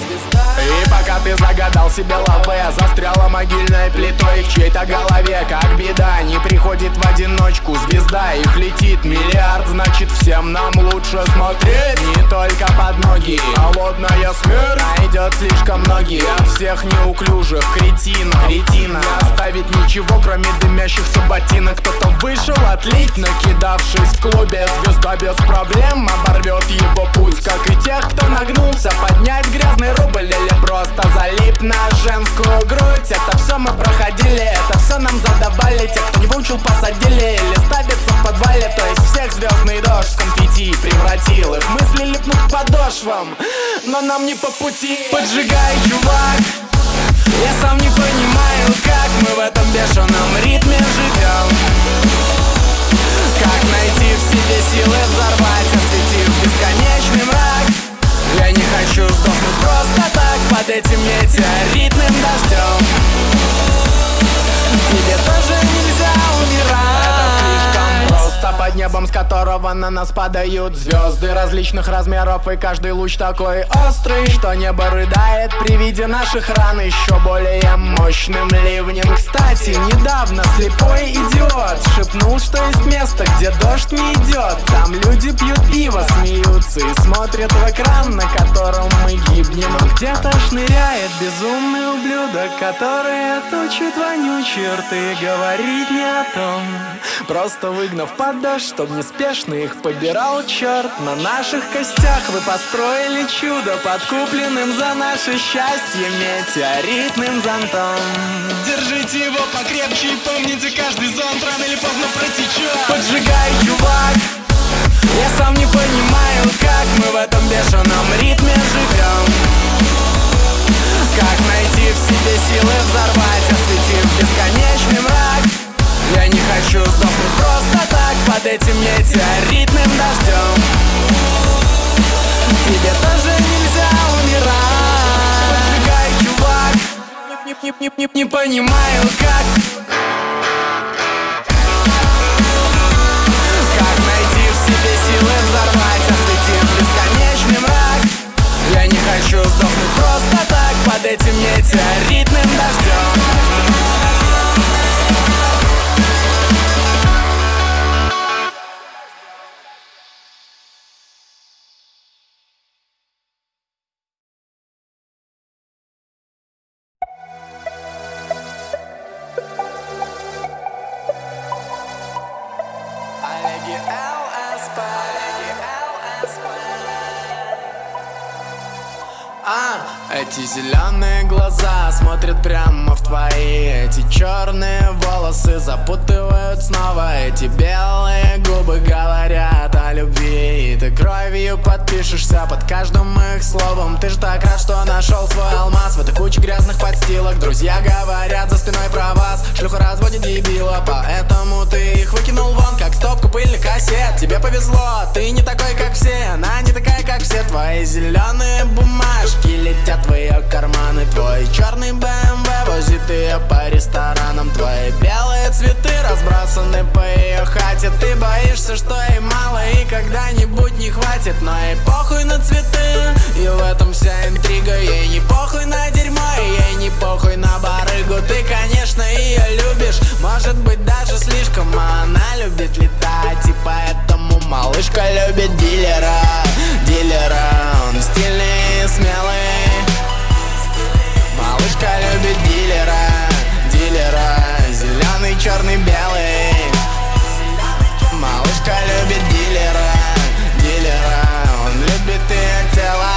И пока ты загадал себе лаве, застряла могильной плитой в чьей-то голове. Как беда, не приходит в одиночку звезда. Их летит миллиард, значит всем нам лучше смотреть не только под ноги. Холодная смерть найдет слишком многих, от всех неуклюжих кретинов. Не оставить ничего, кроме дымящихся ботинок. Кто-то вышел отлить, накидавшись в клубе. Звезда без проблем оборвет его путь, как и тех, кто нагнулся поднять грязный рубль или просто залип на женскую грудь. Это все мы проходили, это все нам задавали. Те, кто не выучил, посадили или ставится в подвале. То есть всех звездный дождь в конфетти превратил. Их мысли липнут к подошвам, но нам не по пути. Поджигай, чувак, я сам не понимаю, как мы в этом бешеном ритме живем. Как найти в себе силы взорвать, осветив бесконечный мрак. Я не хочу сдохнуть просто так под этим метеоритным дождем. Тебе тоже нельзя умирать. Это слишком просто. Под небом, с которого на нас падают звезды различных размеров, и каждый луч такой острый, что небо рыдает при виде наших ран еще более мощным ливнем. Кстати, недавно слепой идиот шепнул, что есть место, где дождь не идет. Там люди пьют пиво, смеются и смотрят в экран, на котором мы гибнем. Но где-то шныряет безумный ублюдок, который отучит вонючие рты говорить не о том. Просто выгнав под дождь, чтоб неспешно их побирал черт. На наших костях вы построили чудо, подкупленным за наше счастье метеоритным зонтом. Держите его покрепче и помните, каждый зонт рано или поздно протечет. Поджигай, чувак, я сам не понимаю, как мы в этом бешеном ритме живем. Как найти в себе силы взорвать, осветив бесконечный мрак. Я не хочу сдохнуть просто так под этим метеоритным дождем. Тебе тоже нельзя умирать. Поджигай, чувак, не понимаю, как найти в себе силы взорвать, осветив бесконечный мрак. Я не хочу сдохнуть просто так под этим метеоритным дождем. Эти зеленые глаза смотрят прямо в твои. Эти черные волосы запутывают снова. Эти белые губы говорят о любви. И ты кровью подпишешься под каждым их словом. Ты ж так рад, что нашел свой алмаз в этой куче грязных подстилок. Друзья говорят за спиной про вас, шлюха разводит дебила, поэтому ты их выкинул вон, как стопку пыльных кассет. Тебе повезло, ты не такой, как все. Она не такая, как все. Твои зеленые бумажки летят в ее карманы. Твой черный БМВ возит ее по ресторанам. Твои белые цветы разбросаны по ее хате. Ты боишься, что ей мало и когда-нибудь не хватит. Но ей похуй на цветы, и в этом вся интрига. Ей не похуй на дерьмо, и ей не похуй на барыгу. Ты, конечно, ее любишь, может быть даже слишком. А она любит летать, и поэтому малышка любит дилера. Он стильный и смелый. Малышка любит дилера. Зеленый, черный, белый. Малышка любит дилера. Он любит ее тело.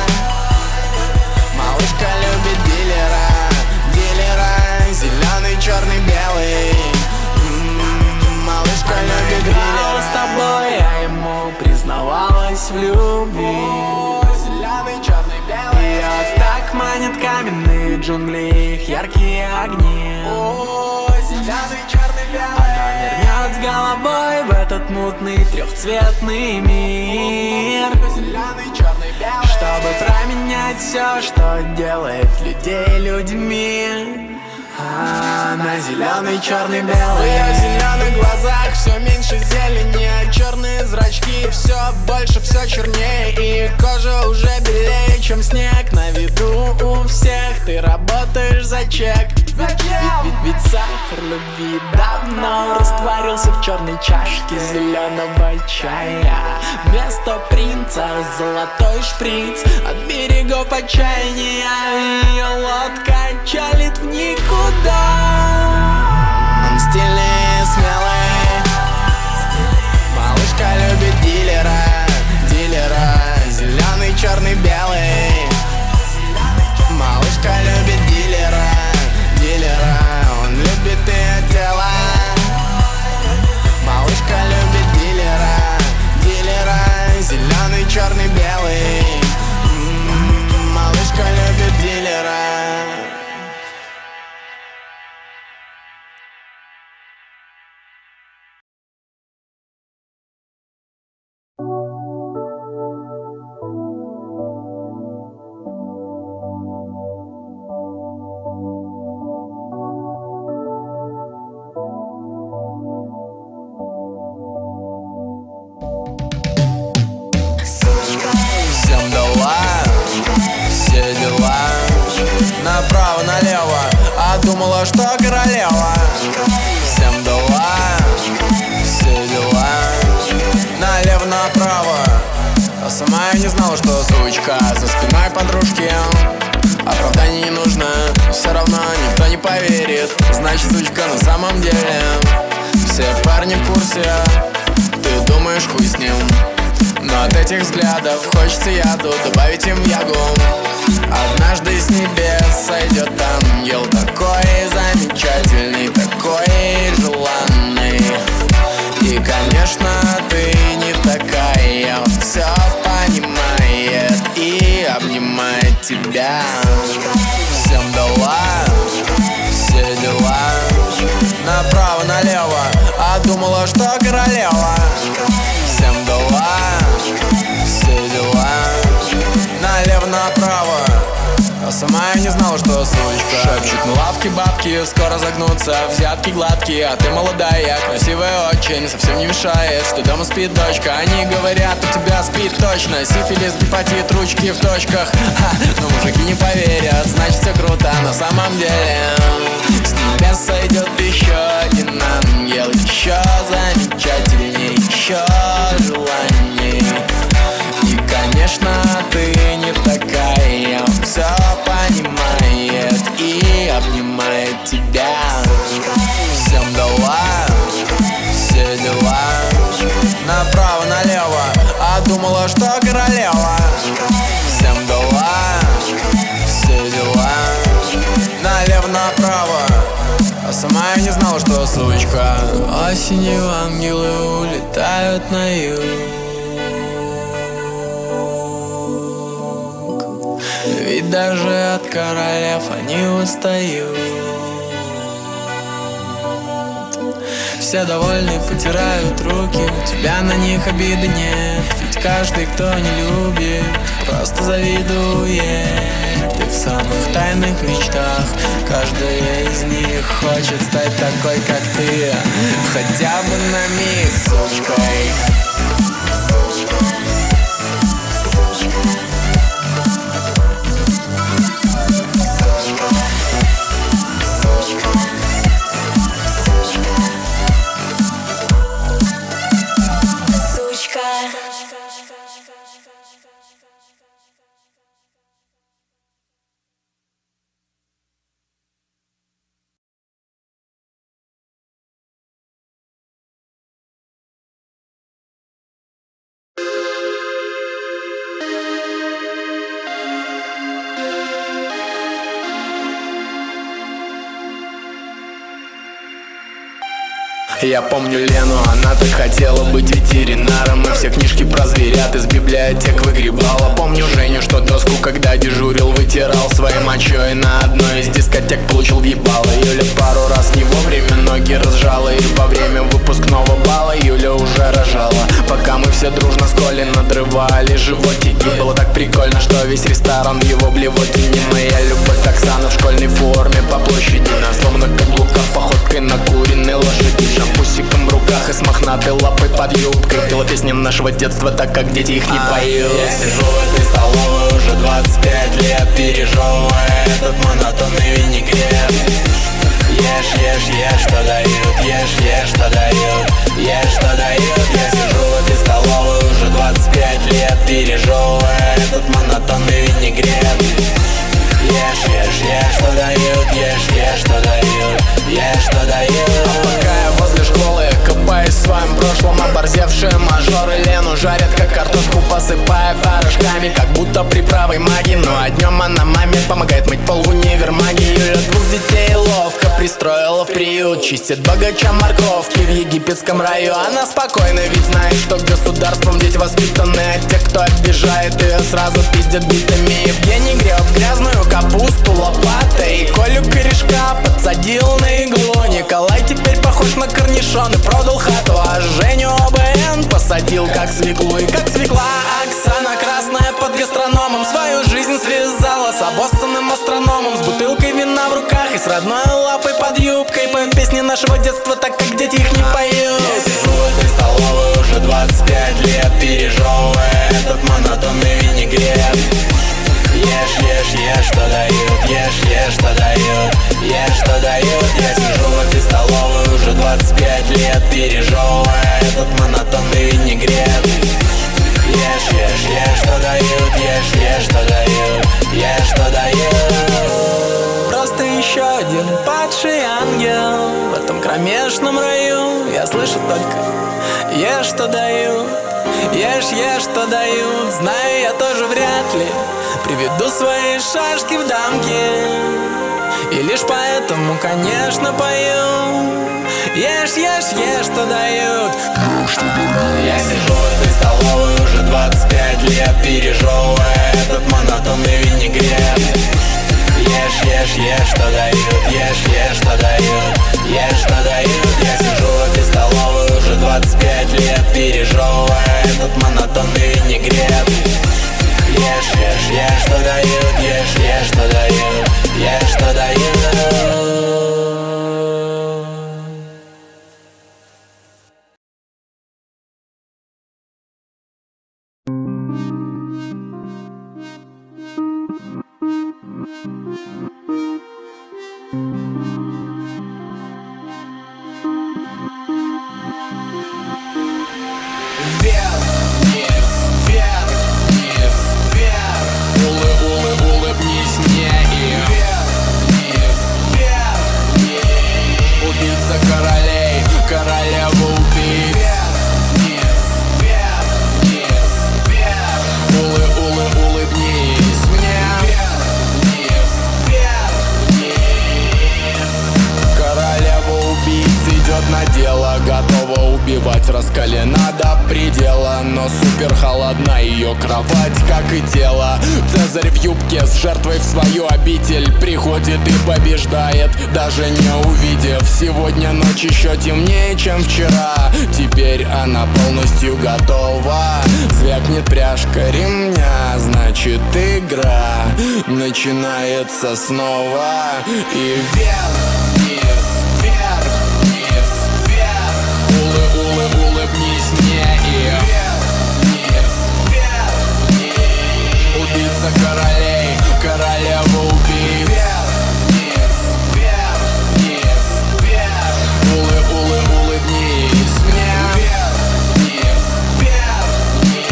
Малышка любит дилера. Зеленый, черный, белый. Малышка любит дилера. С тобой, а ему признавалась в любви. Зеленый, черный, белый. Ее так манят каменные джунгли, их яркие огни. Зеленый, черный, белый. Она нырнет с головой в этот мутный трехцветный мир. Зеленый, черный, белый. Чтобы променять все, что делает людей людьми. Она зеленый, черный, белый. В ее зеленых глазах все меньше зелени, а черные зрачки все больше, все чернее. И кожа уже белее, чем снег. На виду у всех ты работаешь за чек. Ведь сахар любви давно растворился в черной чашке зеленого чая. Вместо принца золотой шприц от берегов отчаяния. Ее лодка чалит в никуда. Он стильный и смелый. Малышка любит дилера, дилера. Зеленый, черный, белый. Малышка любит дилера, дилера. Он любит ее тело. Малышка любит дилера, дилера. Зеленый, черный, белый. Малышка любит дилера. Всем дала, все дела, направо-налево, а думала, что королева. Всем дала, все дела, налево-направо, а сама я не знала, что сучка за спиной подружки. Оправданий не нужно, все равно никто не поверит. Значит, сучка на самом деле. Все парни в курсе, ты думаешь, хуй с ним. Но от этих взглядов хочется яду добавить им ягу. Однажды с небес сойдет ангел, такой замечательный, такой желанный. И, конечно, ты не такая, он все понимает и обнимает тебя. Всем дала, все дела, направо-налево, а думала, что королева. Всем дала, все дела, налево-направо, а сама я не знала, что сучка. Шепчет, ну лавки бабки скоро загнутся, взятки гладкие, а ты молодая, красивая очень, совсем не мешает, что дома спит дочка. Они говорят, у тебя спит точно сифилис, гепатит, ручки в точках. Но мужики не поверят, значит все круто на самом деле. С небес сойдет еще один ангел, еще замечательней, еще желаний. И, конечно, ты не такая, он все понимает и обнимает тебя. Всем дала, все дела, направо-налево, а думала, что королева. Всем дала, все дела, налево-направо, а сама я не знала, что сучка. Осенью ангелы улетают на юг, ведь даже от королев они устают. Все довольны, потирают руки, у тебя на них обиды нет. Ведь каждый, кто не любит, просто завидует. Ты в самых тайных мечтах, каждая из них хочет стать такой, как ты, хотя бы на миг сучкой. Я помню Лену, она так хотела быть ветеринаром, и все книжки про зверят из библиотек выгребала. Помню Женю, что доску, когда дежурил, вытирал своей мочой. На одной из дискотек получил въебало. Юля пару раз не вовремя ноги разжала, и во время выпускного бала Юля уже рожала. Пока мы все дружно с Колей надрывали животики, было так прикольно, что весь ресторан его блевотине. Моя любовь Оксана в школьной форме по площади, на сломанных каблуках похож под юбкой. Пела песни нашего детства, так как дети их не поют. Я сижу в этой столовой уже 25 лет, пережевывая этот монотонный винегрет. Ешь, ешь, ешь, что дают, ешь, ешь, что дают, ешь, что дают. Я сижу в этой столовой уже 25 лет, пережевывая этот монотонный винегрет. Ешь, ешь, ешь, что дают, ешь, ешь, что дают, ешь, что дают. А пока я возле школы копаюсь в своем прошлом, оборзевшие мажоры Лену жарят, как картошку, посыпая порошками, как будто приправой магии. Ну а днем она маме помогает мыть пол в универмаге. Ее 2 детей ловко пристроила в приют, чистит богачам морковки в египетском раю. Она спокойна, ведь знает, что государством дети воспитаны, а те, кто обижает ее, сразу пиздят битами. Евгений греб грязную капусту лопатой, Колю корешка подсадил на иглу. Николай теперь похож на корнишон и продал хату, а Женю ОБН посадил как свеклу. И как свекла Оксана Красная под гастрономом свою жизнь связала с обоссанным астрономом, с бутылкой вина в руках и с родной лапой под юбкой. Поют песни нашего детства, так как дети их не поют. Я сижу в этой столовой уже 25 лет, пережевывая этот монотонный винегрет. Ешь, ешь, ешь, что дают, ешь, ешь, что дают, ешь, что дают. Я сижу в этой столовой уже 25 лет, пережевывая этот монотонный винегрет. Ешь, ешь, ешь, что дают, ешь, ешь, что дают, ешь, что дают. Просто еще один падший ангел в этом кромешном раю. Я слышу только ешь, что дают, ешь, ешь, что дают. Знаю, я тоже вряд ли приведу свои шашки в дамки, и лишь поэтому, конечно, пою. Ешь, ешь, ешь, что дают. Я сижу в этой столовой уже 25 лет, пережевывая этот монотонный винегрет. Ешь, ешь, ешь, что дают, ешь, ешь, что дают, ешь, что дают. Я сижу в этой столовой уже 25 лет, пережевывая этот монотонный винегрет. Ешь, ешь, ешь, что дают, ешь, ешь, что дают, ешь, что дают. Раскалена до предела, но супер холодна ее кровать, как и тело. Цезарь в юбке с жертвой в свою обитель приходит и побеждает, даже не увидев. Сегодня ночь еще темнее, чем вчера. Теперь она полностью готова. Звякнет пряжка ремня, значит игра начинается снова. И вверх, вниз, вверх, вниз, вверх. Улыбнись мне и вверх, вниз, вверх. Убийца королей, королева убийц. Вверх, вверх, вниз, вверх. Улыбнись мне. Вверх, вниз,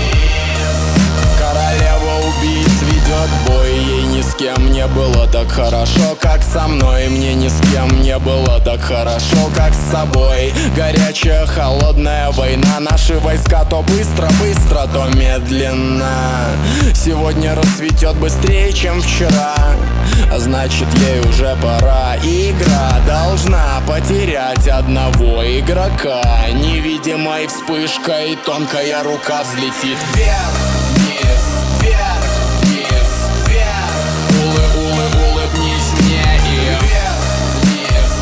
вверх. Королева убийц ведет бой, ей ни с кем не было так хорошо, как со мной. Мне ни с кем не было так хорошо, как с собой. Горячая, холодная война. Наши войска то быстро, то медленно. Сегодня рассветет быстрее, чем вчера, а значит, ей уже пора. Игра должна потерять одного игрока. Невидимой вспышкой тонкая рука взлетит вверх, вниз, вверх, вниз, вверх. Улыбнись мне и вверх, вниз,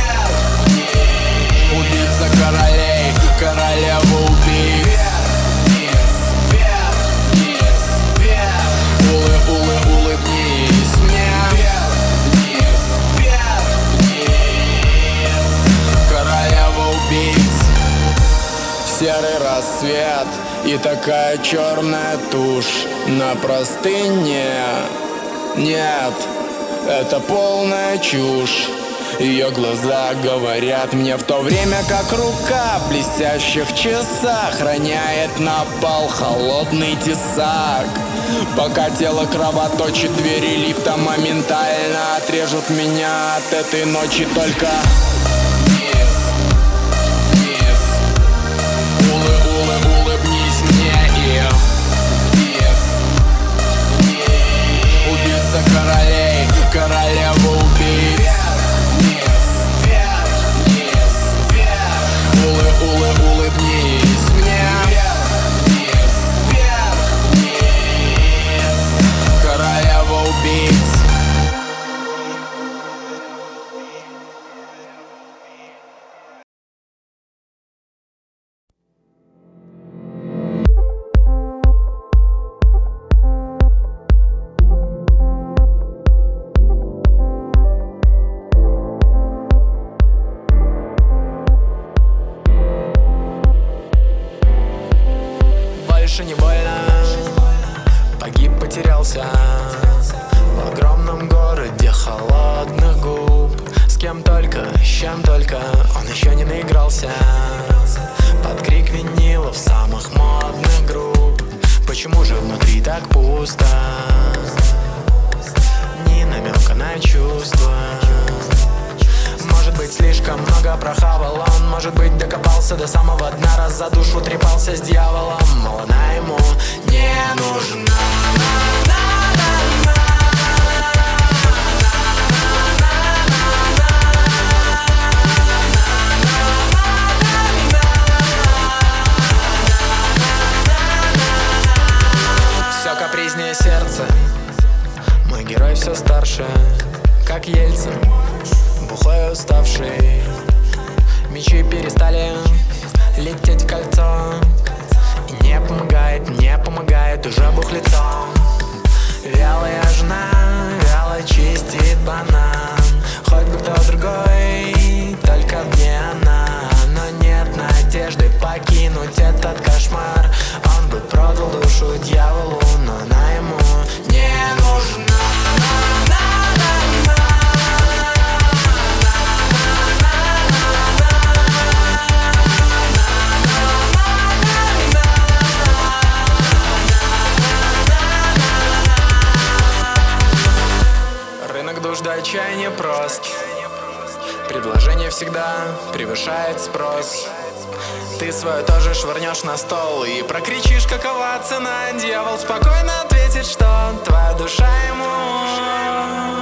вверх. Убийца королей, королева убийц. Вверх, вверх, вниз, вверх. Улыбнись мне. Вверх, вниз, вверх, вниз. Королева убийц. Все серый рассвет и такая черная тушь на простыне. Нет, это полная чушь. Ее глаза говорят мне, в то время как рука в блестящих часах роняет на пол холодный тесак. Пока тело кровоточит, двери лифта моментально отрежут меня от этой ночи. Только улыбнись мне и убийца королей, королева убийц. Улыбнись мне, королева убийц. Не больно, погиб, потерялся в огромном городе холодных губ. С кем только, с чем только он еще не наигрался под крик винилов самых модных групп. Почему же внутри так пусто? Ни намека на чувства. Может быть, слишком много прохавал он, может быть, докопался до самого дна, раз за душу трепался с дьяволом. Мол, она ему не нужна. Все капризнее сердце, мой герой все старше, как Ельцин, бухой и уставший. Мечи перестали лететь в кольцо, и не помогает уже бухлицо. Вялая жена вяло чистит банан, хоть бы кто другой, только мне она. Но нет надежды покинуть этот кошмар. Он бы продал душу дьяволу, но она ему не нужна. До отчаяния прост. Предложение всегда превышает спрос. Ты свое тоже швырнешь на стол и прокричишь, какова цена. Дьявол спокойно ответит, что твоя душа ему.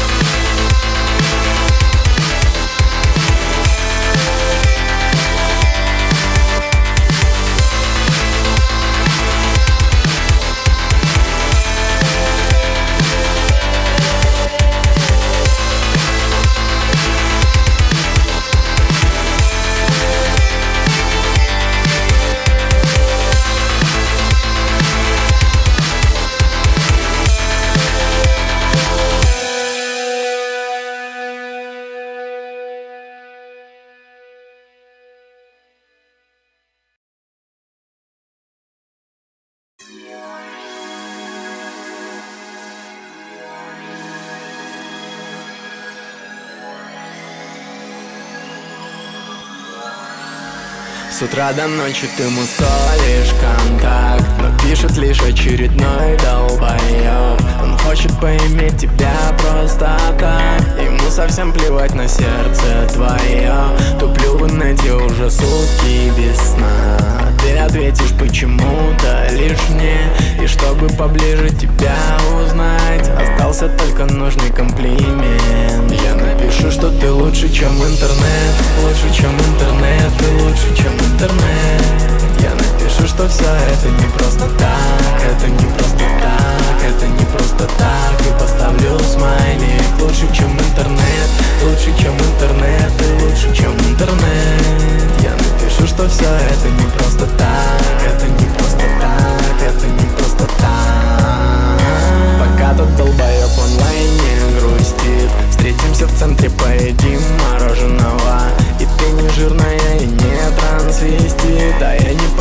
С утра до ночи ты мусолишь контакт, но пишет лишь очередной долбоёб. Он хочет поиметь тебя просто так, ему совсем плевать на сердце твое. Туплю в инете уже сутки без сна. Ты ответишь почему-то лишь мне, и чтобы поближе тебя узнать, остался только нужный комплимент. Я напишу, что ты лучше, чем интернет, лучше, чем интернет, ты лучше, чем интернет. Я напишу, что все это не просто так, это не просто так, это не просто так. И поставлю смайлик, лучше, чем интернет, лучше, чем интернет, ты лучше, чем интернет. Я напишу, что все это не просто так, это не просто так, это не просто так. Пока тот долбоёб в онлайне грустит, встретимся в центре, поедим мороженого. И ты не жирная и не трансвестит, а я не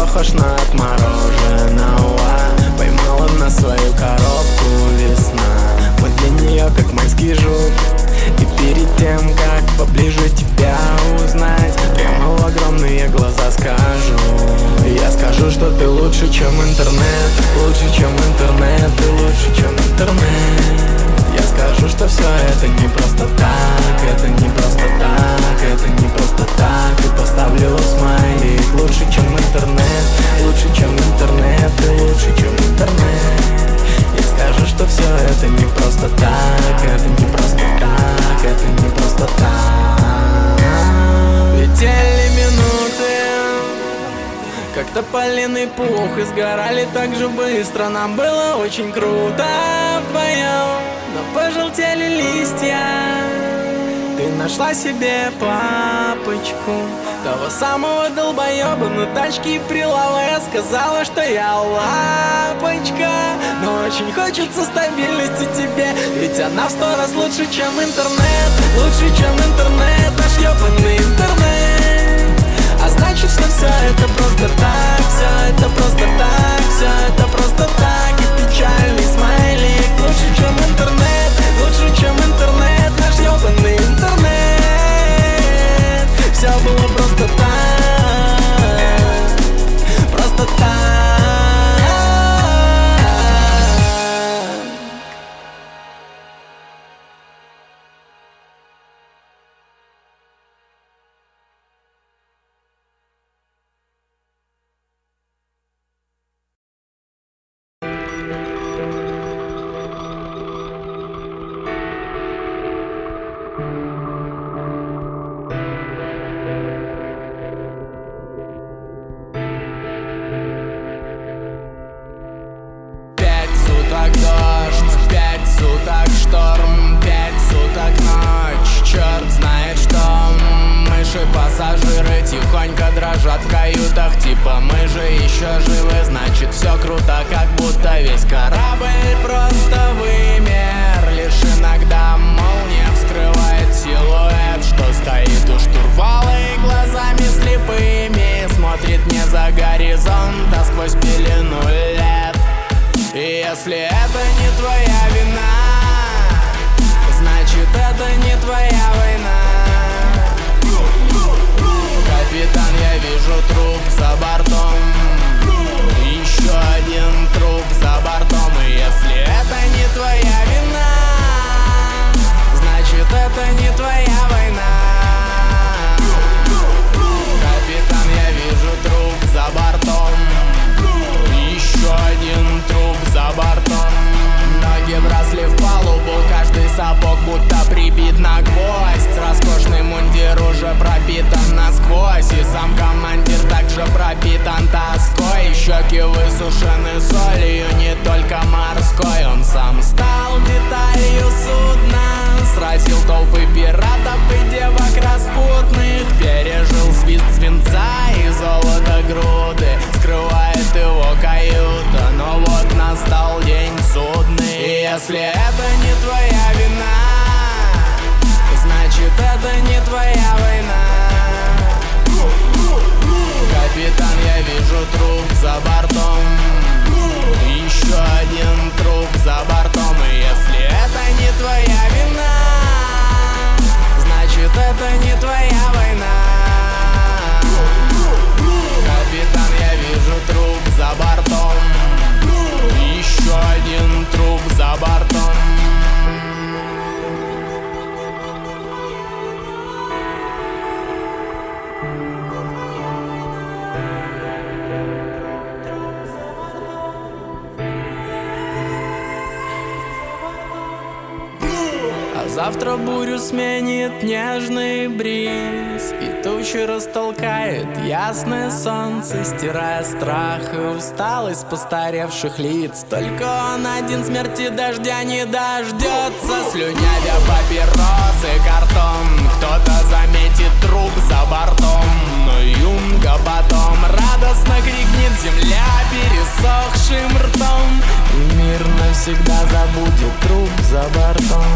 тополиный пух, и сгорали так же быстро. Нам было очень круто вдвоем, но пожелтели листья. Ты нашла себе папочку, того самого долбоеба на тачке прилавая. Сказала, что я лапочка, но очень хочется стабильности тебе, ведь она в 100 раз лучше, чем интернет. Лучше, чем интернет, наш ёбаный интернет. А значит, что все это просто так, все это просто так, все это просто так. И печальный смайлик. Лучше, чем интернет, лучше, чем интернет, наш ёбаный интернет. Все было просто так, просто так. Дождь, 5 суток шторм, 5 суток ночь. Черт знает что. Мыши-пассажиры тихонько дрожат в каютах. Типа мы же еще живы, значит все круто. Как будто весь корабль просто вымер. Лишь иногда молния вскрывает силуэт, что стоит у штурвала и глазами слепыми смотрит не за горизонт, а сквозь пелену лет. И если это не твоя вина, значит это не твоя война. Капитан, я вижу труп за бортом, еще один труп за бортом. И если это не твоя вина, значит это не твоя война. Капитан, я вижу труп за бортом, еще один труп за бортом. Ноги вросли в палубу, каждый сапог будто прибит на гвоздь. Роскошный мундир уже пропитан насквозь, и сам командир также пропитан тоской. Щеки высушены солью, не только морской. Он сам стал деталью судна, сразил толпы пиратов и девок распутных. Пережил свист свинца и золото груды, скрывает его каюта, но вот настал день судный. И если это не твоя вина, значит это не твоя война. Капитан, я вижу труп за бортом, еще один труп за бортом. И если это не твоя вина, значит это не твоя война. Капитан, я вижу труп за бортом, еще один труп за бортом. Завтра бурю сменит нежный бриз, и тучи растолкает ясное солнце, стирая страх и усталость постаревших лиц. Только он один смерти дождя не дождется, слюнявя папиросы картон. Кто-то заметит труп за бортом, но юнга потом радостно крикнет земля пересохшим ртом, и мир навсегда забудет труп за бортом.